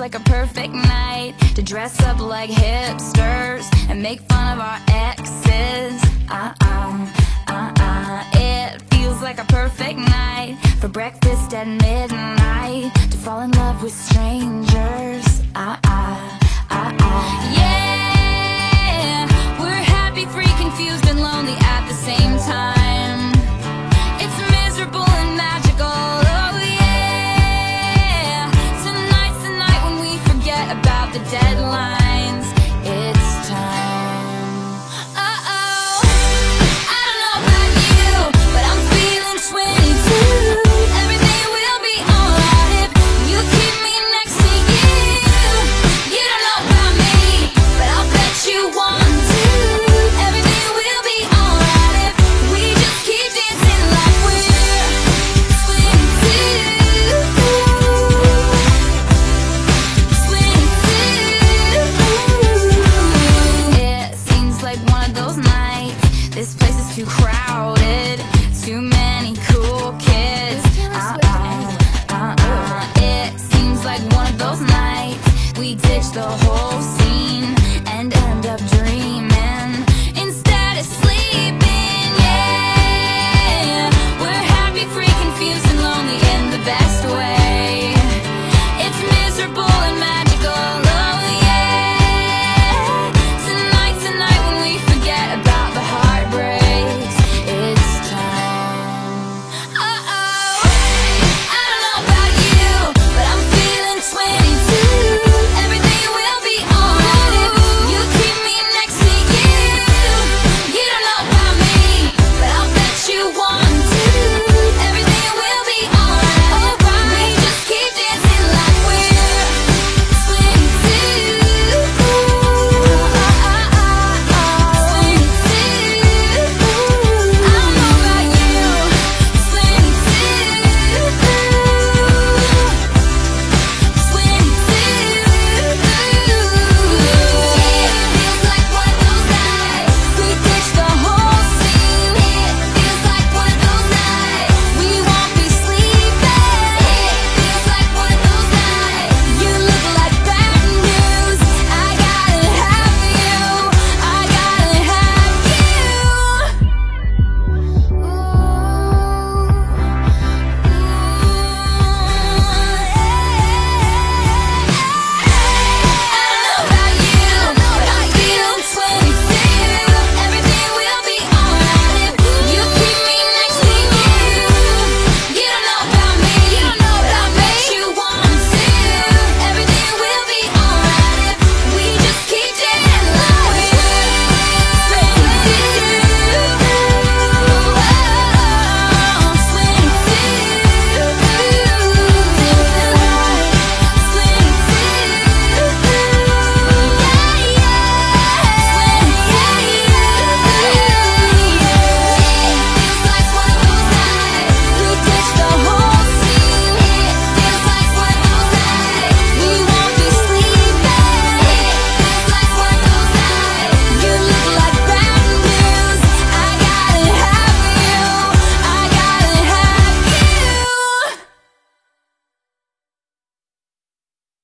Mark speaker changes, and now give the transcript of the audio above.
Speaker 1: like a perfect night to dress up like hipsters and make fun of our exes. It feels like a perfect night for breakfast at midnight, to fall in love with strangers. Yeah, we're happy, free, confused, and lonely at the same time. It's miserable and magical. Oh yeah, tonight's the night when we forget about the deadlines. It's time. I don't know about you, but I'm feeling 22. Everything will be alright if you keep me next to you. You don't know about me, but I'll bet you want to. Everything will be alright if we just keep dancing like we're 22. It seems like one of those nights. This place is too crowded, too many cool kids. It seems like one of those nights we ditch the whole